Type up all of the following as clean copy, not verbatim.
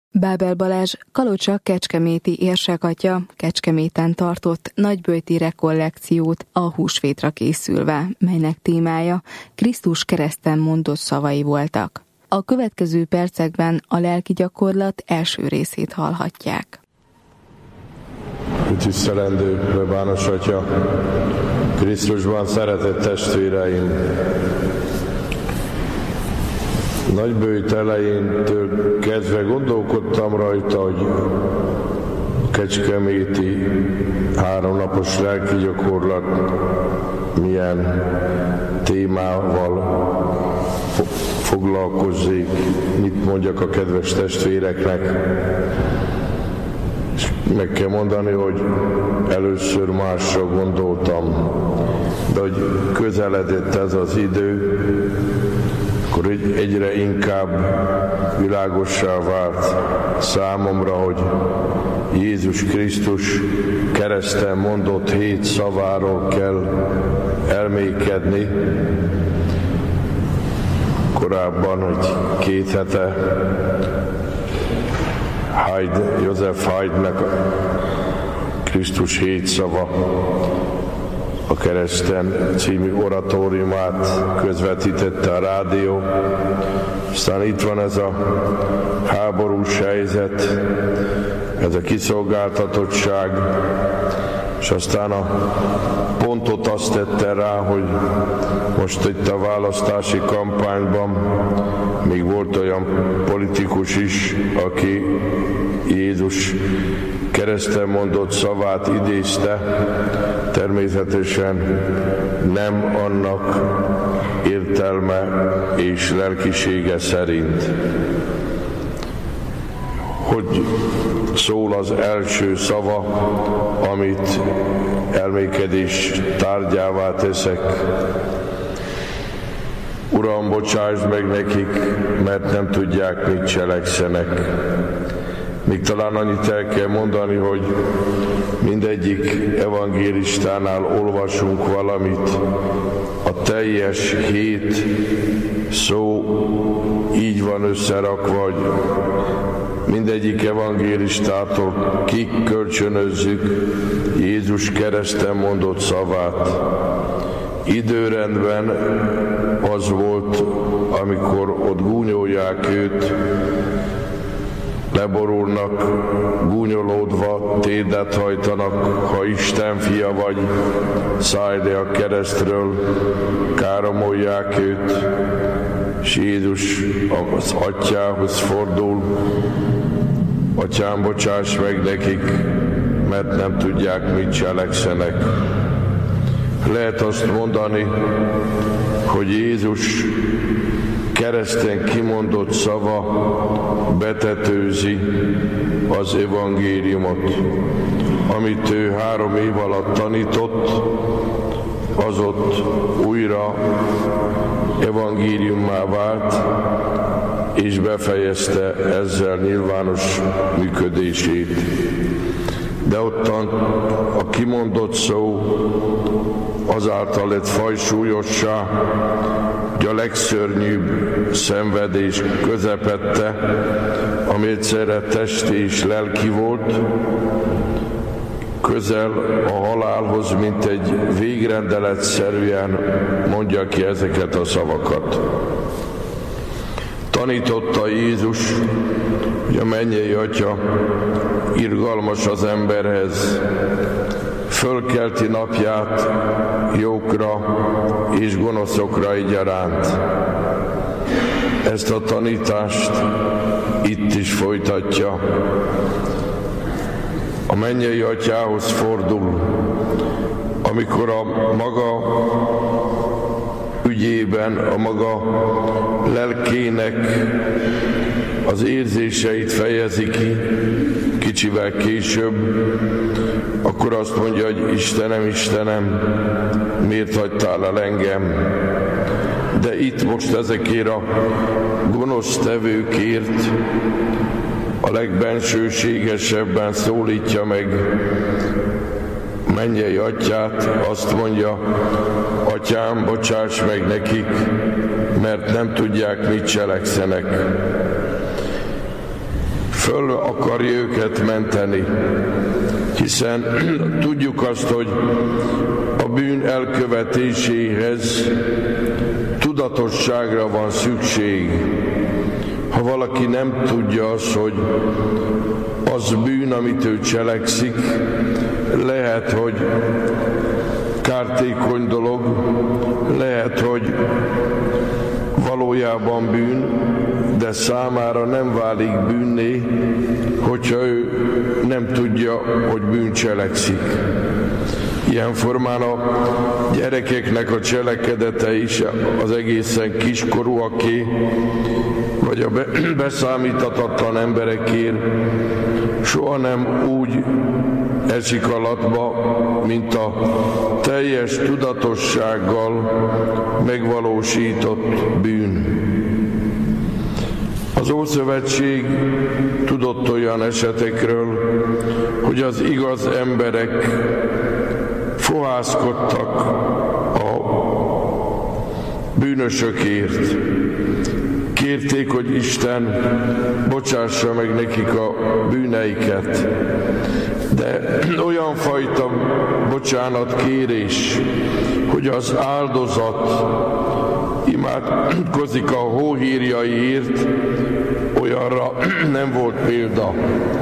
Bábel Balázs, Kalocsa kecskeméti érsekatya Kecskeméten tartott nagyböjti rekollekciót a húsvétra készülve, melynek témája Krisztus kereszten mondott szavai voltak. A következő percekben a lelki gyakorlat első részét hallhatják. Tisztelendő plebános atya, Krisztusban szeretett testvéreim! Nagyböjt elejéntől kezdve gondolkodtam rajta, hogy a kecskeméti 3 napos lelki gyakorlat milyen témával foglalkozzék, mit mondjak a kedves testvéreknek. És meg kell mondani, hogy először másra gondoltam, de hogy közeledett ez az idő, akkor egyre inkább világossá vált számomra, hogy Jézus Krisztus kereszten mondott 7 szaváról kell elmékedni. Korábban, egy 2 hete József Haydnnak Krisztus 7 szava a kereszten című oratóriumát közvetítette a rádió. Aztán itt van ez a háborús helyzet, ez a kiszolgáltatottság, és aztán a pontot azt tette rá, hogy most itt a választási kampányban még volt olyan politikus is, aki Jézus kereszten mondott szavát idézte, természetesen nem annak értelme és lelkisége szerint. Hogy szól az első szava, amit elmékedés tárgyává teszek? Uram, bocsásd meg nekik, mert nem tudják, mit cselekszenek. Még talán annyit el kell mondani, hogy mindegyik evangélistánál olvasunk valamit. A teljes 7 szó így van összerakva, hogy mindegyik evangélistától kikölcsönözzük Jézus kereszten mondott szavát. Időrendben az volt, amikor ott gúnyolják őt, leborulnak, gúnyolódva, tédet hajtanak, ha Isten fia vagy, szállj le a keresztről, káromolják őt, és Jézus az atyához fordul, atyám, bocsáss meg nekik, mert nem tudják, mit cselekszenek. Lehet azt mondani, hogy Jézus kereszten kimondott szava betetőzi az evangéliumot. Amit ő 3 év alatt tanított, az ott újra evangéliummá vált, és befejezte ezzel nyilvános működését. De ottan a kimondott szó azáltal lett fajsúlyossá, hogy a legszörnyűbb szenvedés közepette, ami egyszerre testi és lelki volt, közel a halálhoz, mint egy végrendeletszerűen mondja ki ezeket a szavakat. Tanította Jézus, hogy a mennyei Atya irgalmas az emberhez, fölkelti napját jókra és gonoszokra egyaránt. Ezt a tanítást itt is folytatja. A mennyei Atyához fordul, amikor a maga ügyében, a maga lelkének az érzéseit fejezi ki, kicsivel később, akkor azt mondja, hogy Istenem, Istenem, miért hagytál el engem? De itt most ezekért a gonosz tevőkért a legbensőségesebben szólítja meg mennyei Atyát, azt mondja, Atyám, bocsáss meg nekik, mert nem tudják, mit cselekszenek. föl akarja őket menteni, hiszen tudjuk azt, hogy a bűn elkövetéséhez tudatosságra van szükség. Ha valaki nem tudja azt, hogy az bűn, amit ő cselekszik, lehet, hogy kártékony dolog, lehet, hogy valójában bűn, de számára nem válik bűnné, hogyha ő nem tudja, hogy bűn cselekszik. Ilyen formán a gyerekeknek a cselekedete is az egészen kiskorúaké, vagy a beszámíthatatlan emberekért soha nem úgy esik alatba, mint a teljes tudatossággal megvalósított bűn. Az Ószövetség tudott olyan esetekről, hogy az igaz emberek fohászkodtak a bűnösökért. Kérték, hogy Isten bocsássa meg nekik a bűneiket. De olyan fajta bocsánatkérés, hogy az áldozat imádkozik a hóhírjaiért, olyanra nem volt példa.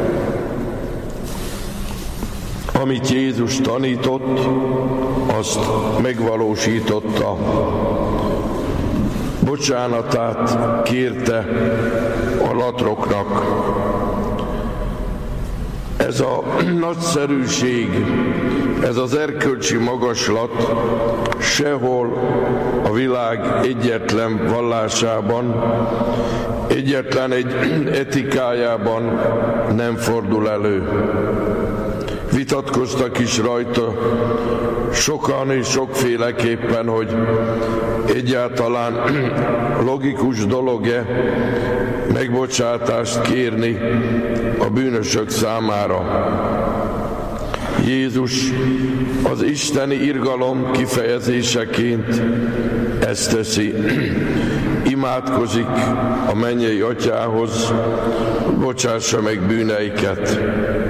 Amit Jézus tanított, azt megvalósította. Bocsánatát kérte a latroknak. Ez a nagyszerűség, ez az erkölcsi magaslat sehol a világ egyetlen vallásában, egyetlen egy etikájában nem fordul elő. Vitatkoztak is rajta sokan és sokféleképpen, hogy egyáltalán logikus dolog-e megbocsátást kérni a bűnösök számára. Jézus az isteni irgalom kifejezéseként ezt teszi. Imádkozik a mennyei Atyához, bocsássa meg bűneiket.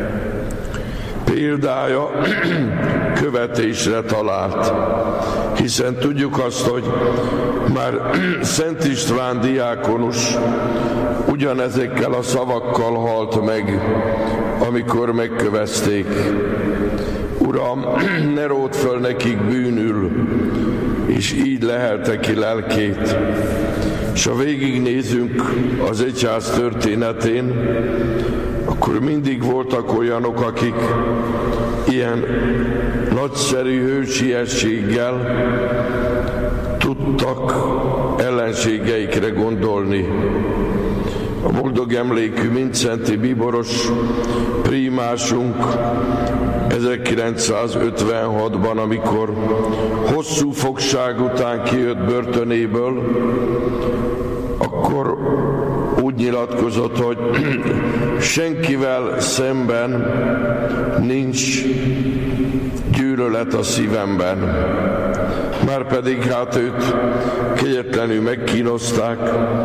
Példája követésre talált, hiszen tudjuk azt, hogy már Szent István diákonus ugyanezekkel a szavakkal halt meg, amikor megkövezték. Uram, ne ródd föl nekik bűnül, és így lehelte ki lelkét. És ha végignézünk az egyház történetén, akkor mindig voltak olyanok, akik ilyen nagyszerű hősiességgel tudtak ellenségeikre gondolni. A boldog emlékű Mindszenty bíboros prímásunk 1956-ban, amikor hosszú fogság után kijött börtönéből, akkor úgy nyilatkozott, hogy senkivel szemben nincs gyűlölet a szívemben. Márpedig hát őt kegyetlenül megkínozták,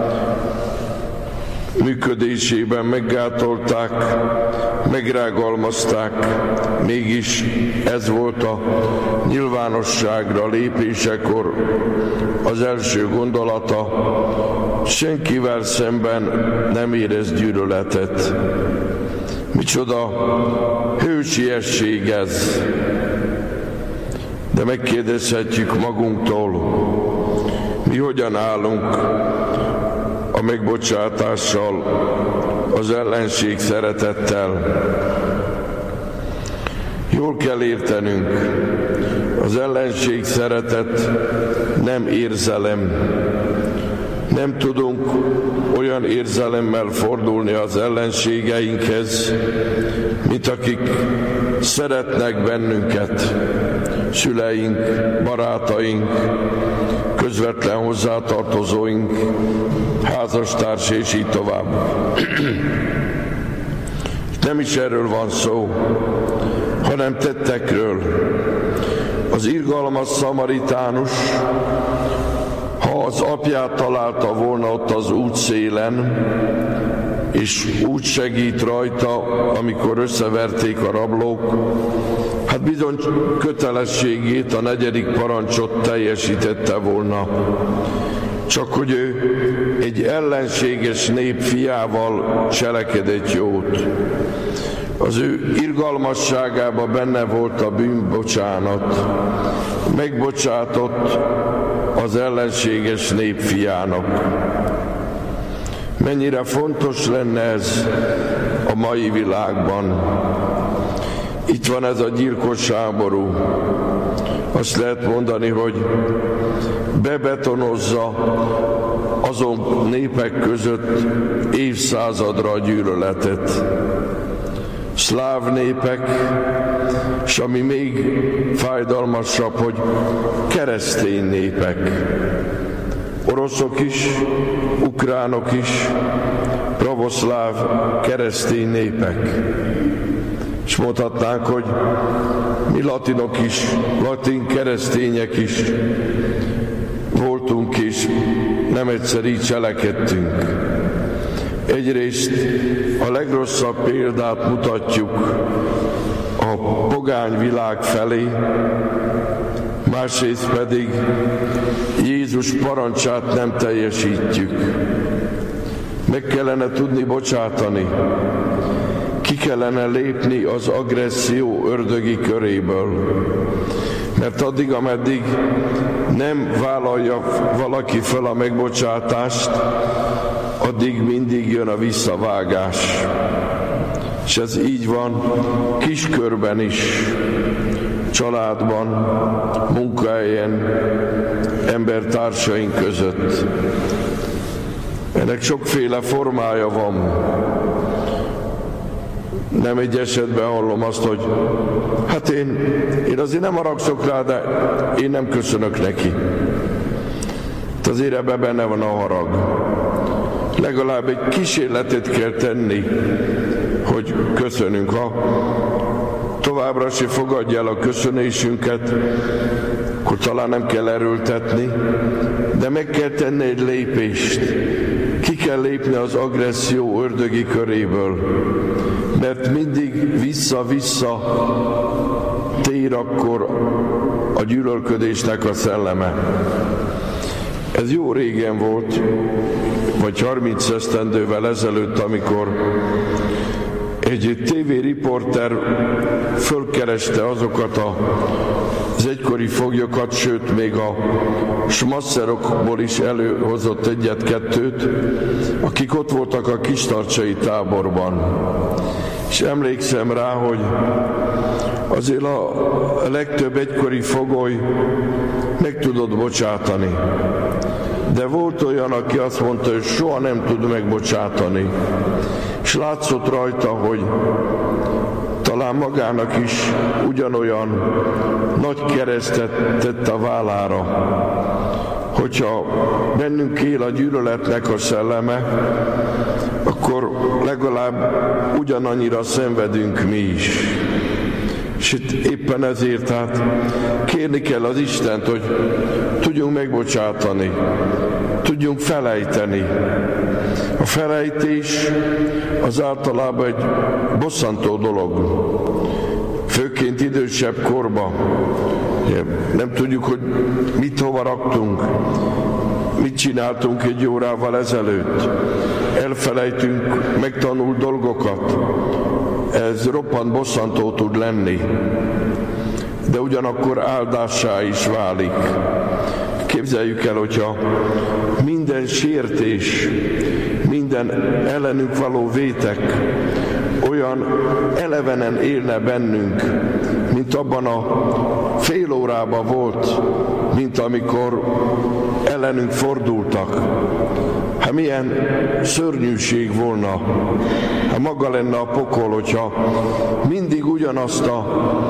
működésében meggátolták, megrágalmazták, mégis ez volt a nyilvánosságra lépésekor az első gondolata, senkivel szemben nem érez gyűlöletet. Micsoda hősiesség ez! De megkérdezhetjük magunktól, mi hogyan állunk a megbocsátással, az ellenség szeretettel. Jól kell értenünk, az ellenség szeretet nem érzelem. Nem tudunk olyan érzelemmel fordulni az ellenségeinkhez, mint akik szeretnek bennünket, szüleink, barátaink, közvetlen hozzátartozóink, házastárs és így tovább. Nem is erről van szó, hanem tettekről. Az irgalmas szamaritánus, ha az apját találta volna ott az útszélen, és úgy segít rajta, amikor összeverték a rablók, hát bizony kötelességét, a 4. parancsot teljesítette volna. Csak hogy ő egy ellenséges nép fiával cselekedett jót. Az ő irgalmasságában benne volt a bűnbocsánat. Megbocsátott az ellenséges nép fiának. Mennyire fontos lenne ez a mai világban. Itt van ez a gyilkos háború. Azt lehet mondani, hogy bebetonozza azon népek között évszázadra a gyűlöletet. Szláv népek, és ami még fájdalmasabb, hogy keresztény népek. Oroszok is, ukránok is, pravoszláv, keresztény népek. És mondhatnánk, hogy mi latinok is, latin keresztények is voltunk, és nem egyszer így cselekedtünk. Egyrészt a legrosszabb példát mutatjuk a pogány világ felé, másrészt pedig Jézus parancsát nem teljesítjük. Meg kellene tudni bocsátani, ki kellene lépni az agresszió ördögi köréből. Mert addig, ameddig nem vállalja valaki fel a megbocsátást, addig mindig jön a visszavágás. És ez így van kiskörben is, családban, munkahelyen, embertársaink között. Ennek sokféle formája van. Nem egy esetben hallom azt, hogy hát én azért nem haragszok rá, de én nem köszönök neki. Azért ebben benne van a harag. Legalább egy kísérletet kell tenni, hogy köszönünk. Ha továbbra se fogadja el a köszönésünket, akkor talán nem kell erőltetni, de meg kell tenni egy lépést. Ki kell lépni az agresszió ördögi köréből, mert mindig vissza-vissza tér akkor a gyűlölködésnek a szelleme. Ez jó régen volt, vagy 30 esztendővel ezelőtt, amikor egy tévériporter fölkereste azokat az egykori foglyokat, sőt még a smasszerokból is előhozott egyet-kettőt, akik ott voltak a kistarcsai táborban. És emlékszem rá, hogy azért a legtöbb egykori fogoly meg tudott bocsátani. De volt olyan, aki azt mondta, hogy soha nem tud megbocsátani. És látszott rajta, hogy talán magának is ugyanolyan nagy keresztet tett a vállára. Hogyha bennünk él a gyűlöletnek a szelleme, akkor legalább ugyanannyira szenvedünk mi is. És éppen ezért hát kérni kell az Istent, hogy tudjunk megbocsátani, tudjunk felejteni. A felejtés az általában egy bosszantó dolog, főként idősebb korban. Nem tudjuk, hogy mit hova raktunk, mit csináltunk egy órával ezelőtt. Elfelejtünk megtanult dolgokat. Ez roppant bosszantó tud lenni, de ugyanakkor áldássá is válik. Képzeljük el, hogyha minden sértés, minden ellenünk való vétek olyan elevenen élne bennünk, mint abban a fél órában volt, mint amikor ellenünk fordultak. Hát milyen szörnyűség volna, hát maga lenne a pokol, hogyha mindig ugyanazt a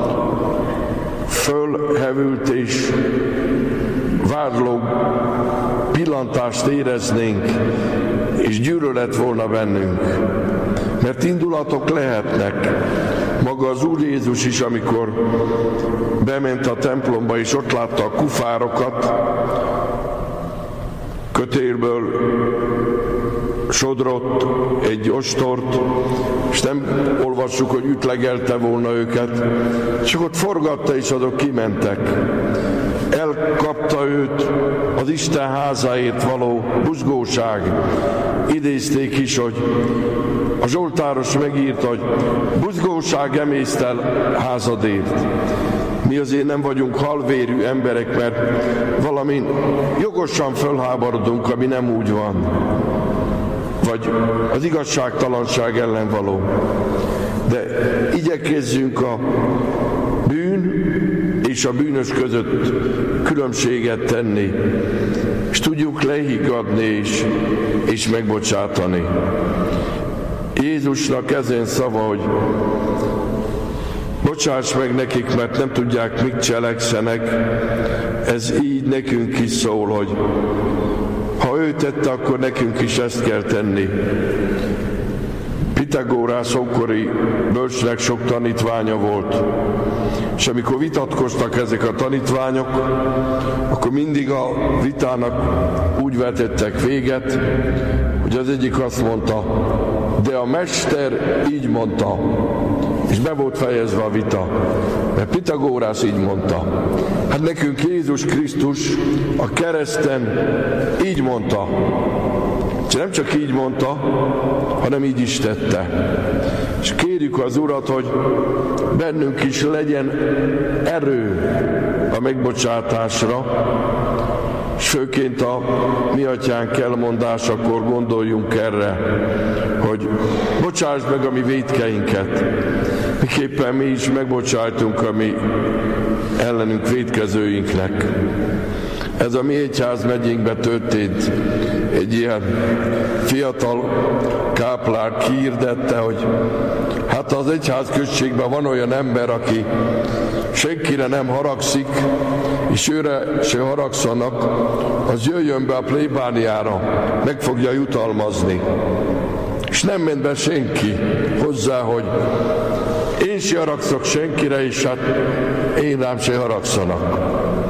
fölhevült és vádló pillantást éreznénk, és gyűlölet volna bennünk. Mert indulatok lehetnek. Maga az Úr Jézus is, amikor bement a templomba, és ott látta a kufárokat, kötélből sodrot, egy ostort, és nem olvassuk, hogy ütlegelte volna őket, csak ott forgatta, és azok kimentek. Elkapta őt az Isten házáért való buzgóság. Idézték is, hogy a Zsoltáros megírta, hogy buzgóság emésztel házadért. Mi azért nem vagyunk halvérű emberek, mert valamin jogosan fölháborodunk, ami nem úgy van. Vagy az igazságtalanság ellen való. De igyekezzünk a bűn és a bűnös között különbséget tenni, és tudjuk lehiggadni és megbocsátani. Jézusnak ezen szava, hogy bocsáss meg nekik, mert nem tudják, mit cselekszenek, ez így nekünk is szól, hogy ha ő tette, akkor nekünk is ezt kell tenni. Pitagórász ókori bölcsnek sok tanítványa volt, és amikor vitatkoztak ezek a tanítványok, akkor mindig a vitának úgy vetettek véget, hogy az egyik azt mondta, de a mester így mondta, és be volt fejezve a vita, mert Pitagórász így mondta. Hát nekünk Jézus Krisztus a kereszten így mondta. És nem csak így mondta, hanem így is tette. És kérjük az Urat, hogy bennünk is legyen erő a megbocsátásra, és főként a mi atyánk elmondásakor gondoljunk erre, hogy bocsásd meg a mi vétkeinket, miképpen mi is megbocsájtunk a mi ellenünk vétkezőinknek. Ez a mi egyházmegyénkben történt. Egy ilyen fiatal káplár kihirdette, hogy hát az egyházközségben van olyan ember, aki senkire nem haragszik, és őre se haragszanak, az jöjjön be a plébániára, meg fogja jutalmazni. És nem ment be senki hozzá, hogy én se haragszok senkire, és hát én rám se haragszanak.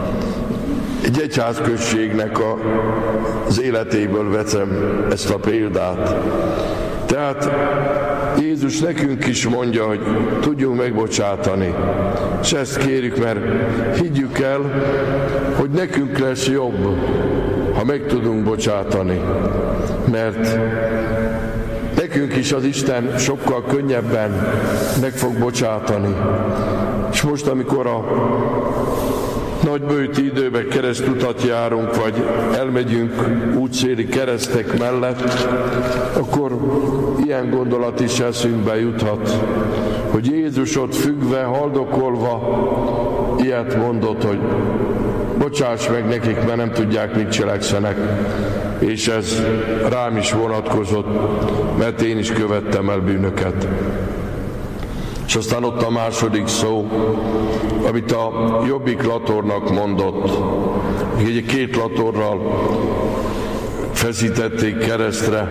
Egy egyházközségnek az életéből veszem ezt a példát. Tehát Jézus nekünk is mondja, hogy tudjunk megbocsátani. És ezt kérjük, mert higgyük el, hogy nekünk lesz jobb, ha meg tudunk bocsátani. Mert nekünk is az Isten sokkal könnyebben meg fog bocsátani. És most, amikor a nagybőti időben keresztutat járunk, vagy elmegyünk útszéli keresztek mellett, akkor ilyen gondolat is eszünkbe juthat, hogy Jézus ott függve, haldokolva ilyet mondott, hogy bocsáss meg nekik, mert nem tudják, mit cselekszenek. És ez rám is vonatkozott, mert én is követtem el bűnöket. És aztán ott a második szó, amit a jobbik latornak mondott. Egy két latorral feszítették keresztre.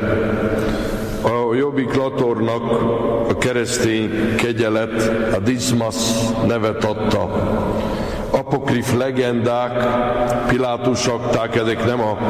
A jobbik latornak a keresztény kegyelet, a Diszmasz nevet adta. Apokrif legendák, Pilátus akták, ezek nem a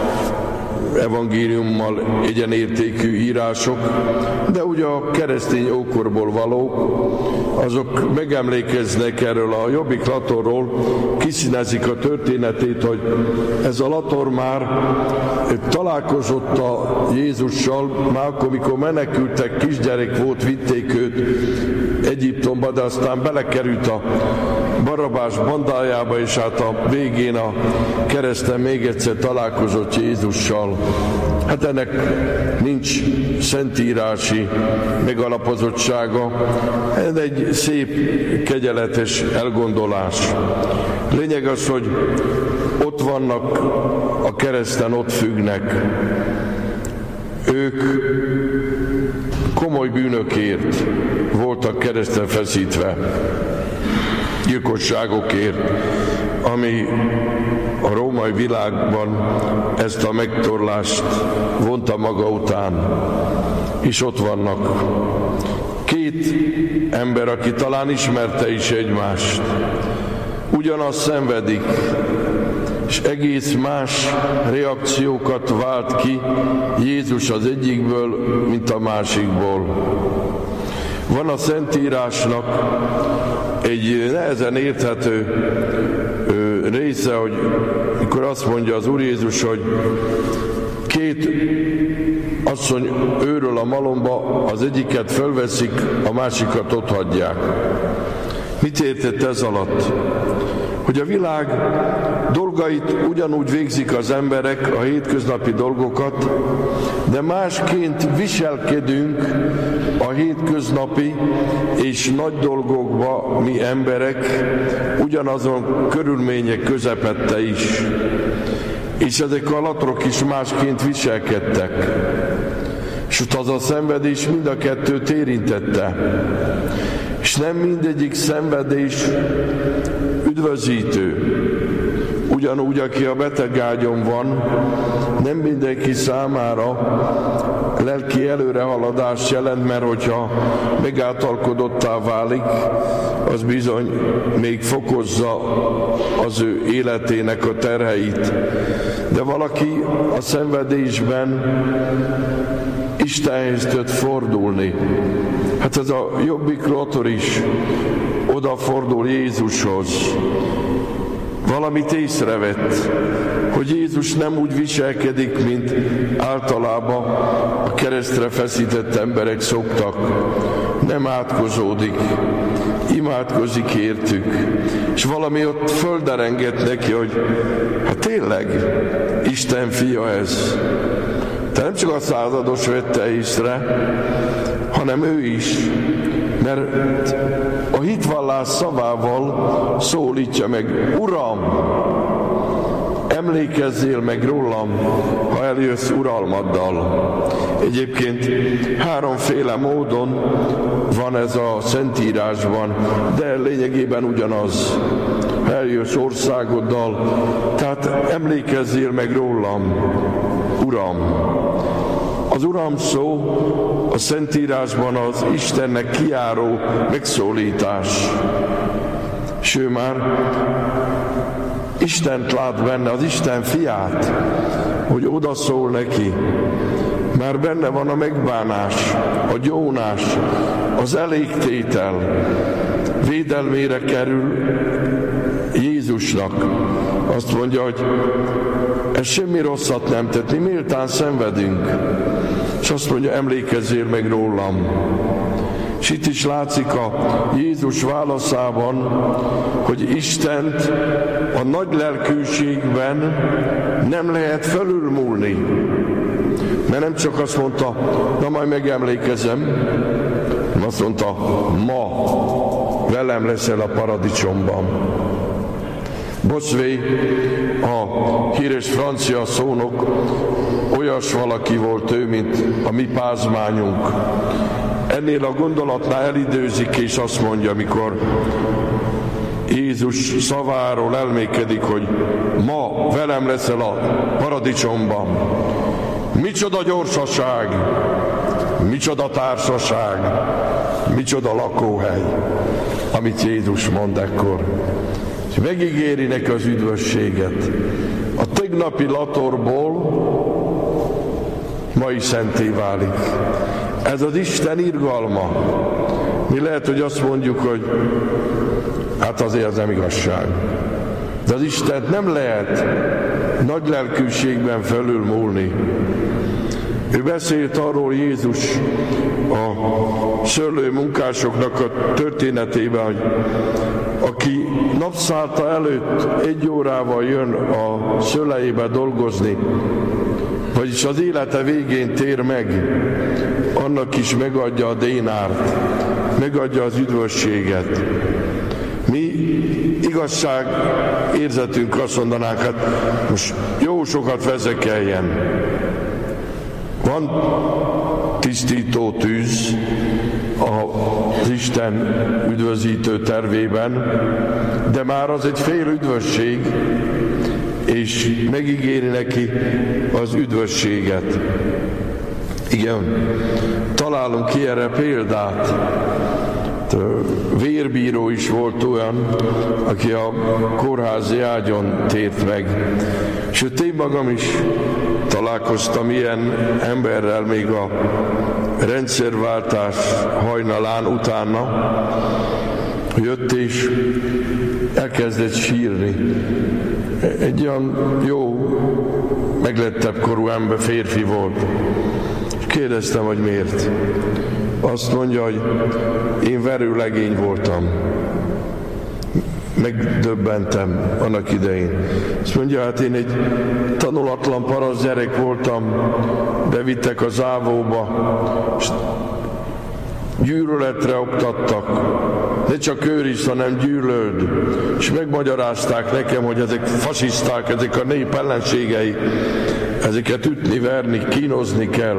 evangéliummal egyenértékű írások, de ugye a keresztény ókorból valók, azok megemlékeznek erről a jobbik latorról, kiszínezik a történetét, hogy ez a lator már találkozott a Jézussal, már akkor, mikor menekültek, kisgyerek volt, vitték őt Egyiptomba, de aztán belekerült a Barabás bandájába, és hát a végén a kereszten még egyszer találkozott Jézussal. Hát ennek nincs szentírási megalapozottsága, ez egy szép, kegyeletes elgondolás. Lényeg az, hogy ott vannak a kereszten, ott függnek. Ők komoly bűnökért voltak kereszten feszítve, gyilkosságokért, ami a római világban ezt a megtorlást vonta maga után, és ott vannak. Két ember, aki talán ismerte is egymást, ugyanazt szenvedik, és egész más reakciókat vált ki Jézus az egyikből, mint a másikból. Van a Szentírásnak egy nehezen érthető része, hogy mikor azt mondja az Úr Jézus, hogy két asszony őről a malomba, az egyiket fölveszik, a másikat otthagyják. Mit értett ez alatt? Hogy a világ dolgait ugyanúgy végzik az emberek, a hétköznapi dolgokat, de másként viselkedünk a hétköznapi és nagy dolgokba mi emberek, ugyanazon körülmények közepette is. És ezek a latrok is másként viselkedtek. És az a szenvedés mind a kettőt érintette. És nem mindegyik szenvedés üdvözítő. Ugyanúgy, aki a betegágyon van, nem mindenki számára lelki előrehaladást jelent, mert hogyha megáltalkodottá válik, az bizony még fokozza az ő életének a terheit. De valaki a szenvedésben Istenhez tud fordulni. Hát ez a jobbik lator is odafordul Jézushoz. Valamit észrevett, hogy Jézus nem úgy viselkedik, mint általában a keresztre feszített emberek szoktak. Nem átkozódik, imádkozik értük, és valami ott földerengett neki, hogy hát tényleg Isten fia ez. De nem csak a százados vette észre, hanem ő is, mert a hitvallás szavával szólítja meg: Uram, emlékezzél meg rólam, ha eljössz uralmaddal. Egyébként háromféle módon van ez a Szentírásban, de lényegében ugyanaz. Eljössz országoddal, tehát emlékezzél meg rólam, Uram. Az Uram szó a Szentírásban az Istennek kijáró megszólítás. És ő már Istent lát benne, az Isten fiát, hogy odaszól neki. Már benne van a megbánás, a gyónás, az elégtétel. Védelmére kerül Jézusnak. Azt mondja, hogy ez semmi rosszat nem tett, mi méltán szenvedünk. És azt mondja, emlékezzél meg rólam. És itt is látszik a Jézus válaszában, hogy Istent a nagy lelkűségben nem lehet fölülmúlni. Mert nem csak azt mondta, na majd megemlékezem, azt mondta, ma velem leszel a paradicsomban. Bossuet, a híres francia szónok, olyas valaki volt ő, mint a mi pázmányunk. Ennél a gondolatnál elidőzik, és azt mondja, amikor Jézus szaváról elmékedik, hogy ma velem leszel a paradicsomban. Micsoda gyorsaság, micsoda társaság, micsoda lakóhely, amit Jézus mond ekkor. És megígéri neki az üdvösséget. A tegnapi latorból ma is szenté válik. Ez az Isten irgalma. Mi lehet, hogy azt mondjuk, hogy hát azért az nem igazság. De az Istent nem lehet nagy lelkűségben fölülmúlni. Ő beszélt arról Jézus a szőlő munkásoknak a történetében, hogy aki napszálta előtt 1 órával jön a szőlejébe dolgozni, vagyis az élete végén tér meg, annak is megadja a dénárt, megadja az üdvösséget. Mi igazság érzetünk azt mondanánk, hát most jó sokat vezekeljen. Van tisztító tűz az Isten üdvözítő tervében, de már az egy fél üdvösség, és megígéri neki az üdvösséget. Igen, találunk ki erre példát. vérbíró is volt olyan, aki a kórházi ágyon tért meg. Sőt, én magam is találkoztam ilyen emberrel még a rendszerváltás hajnalán utána, jött és elkezdett sírni. Egy olyan jó, meglettebb korú ember, férfi volt. És kérdeztem, hogy miért. Azt mondja, hogy én verőlegény voltam. Megdöbbentem annak idején. Azt mondja, hát én egy tanulatlan parasz gyerek voltam, bevittek az ávóba, és gyűlöletre oktattak. Ne csak őriz, hanem gyűlöld. És megmagyarázták nekem, hogy ezek fasiszták, ezek a nép ellenségei, ezeket ütni, verni, kínozni kell.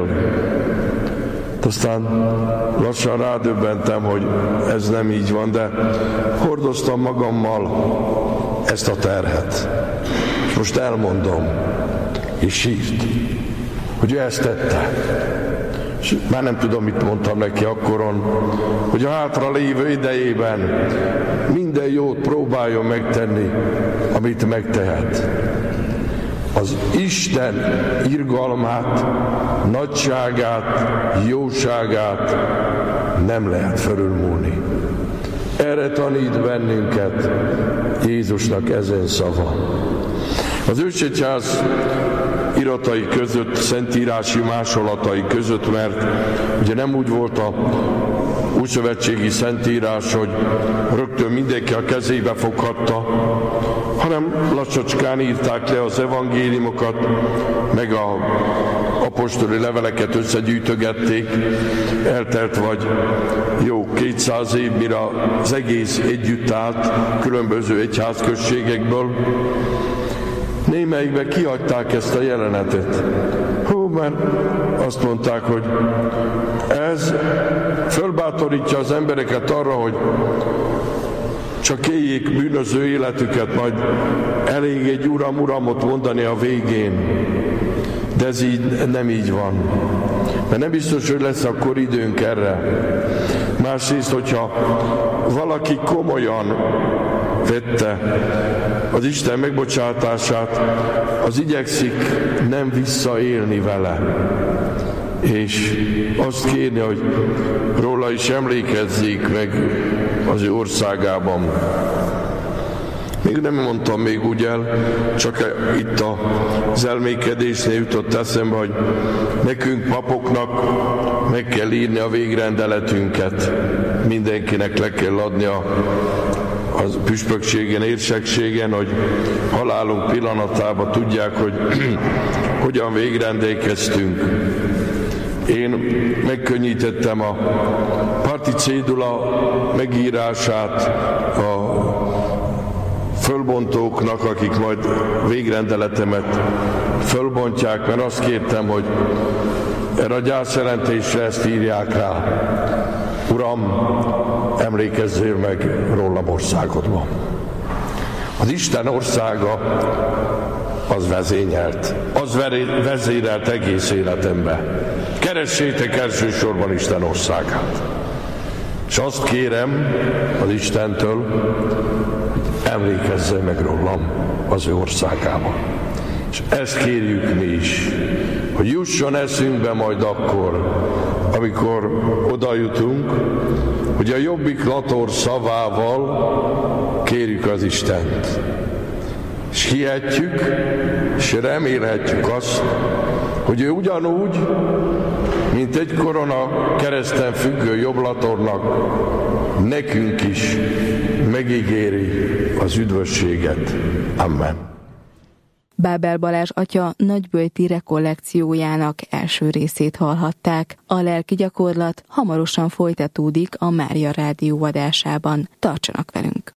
Aztán lassan rádöbbentem, hogy ez nem így van, de hordoztam magammal ezt a terhet. És most elmondom, és sírt, hogy ő ezt tette. És már nem tudom, mit mondtam neki akkoron, hogy a hátra lévő idejében minden jót próbáljon megtenni, amit megtehet. Az Isten irgalmát, nagyságát, jóságát nem lehet fölülmúlni. Erre tanít bennünket Jézusnak ezen szava. Az ősegyház iratai között, szentírási másolatai között, mert ugye nem úgy volt a újszövetségi szentírás, hogy rögtön mindenki a kezébe foghatta, hanem lassacskán írták le az evangéliumokat, meg a apostoli leveleket összegyűjtögették, eltelt vagy jó 200 év, mire az egész együtt állt különböző egyházközségekből. Némelyikben kihagyták ezt a jelenetet. Mert azt mondták, hogy ez fölbátorítja az embereket arra, hogy csak éljék bűnöző életüket, majd elég egy uramot mondani a végén. De ez így, nem így van. Mert nem biztos, hogy lesz akkor időnk erre. Másrészt, hogyha valaki komolyan vette az Isten megbocsátását, az igyekszik nem visszaélni vele. És azt kérni, hogy róla is emlékezzék meg az ő országában. Még nem mondtam még úgy el, csak itt az elmékedésnél jutott eszembe, hogy nekünk papoknak meg kell írni a végrendeletünket. Mindenkinek le kell adni a püspökségen, érsekségen, hogy halálunk pillanatában tudják, hogy hogyan végrendelkeztünk. Én megkönnyítettem a parti cédula megírását a fölbontóknak, akik majd végrendeletemet fölbontják, mert azt kértem, hogy erre a gyászjelentésre ezt írják rá. Uram, emlékezzél meg rólam országodban. Az Isten országa az vezényelt, az vezérelt egész életembe. Keressétek elsősorban Isten országát. És azt kérem az Istentől, hogy emlékezzél meg rólam az ő országában. És ezt kérjük mi is, hogy jusson eszünkbe majd akkor, amikor oda jutunk, hogy a Jobbik Lator szavával kérjük az Istent. És hihetjük, és remélhetjük azt, hogy ő ugyanúgy, mint egy korona kereszten függő Jobblatornak, nekünk is megígéri az üdvösséget. Amen. Bábel Balázs atya nagyböjti rekollekciójának első részét hallhatták. A lelki gyakorlat hamarosan folytatódik a Mária Rádió adásában. Tartsanak velünk!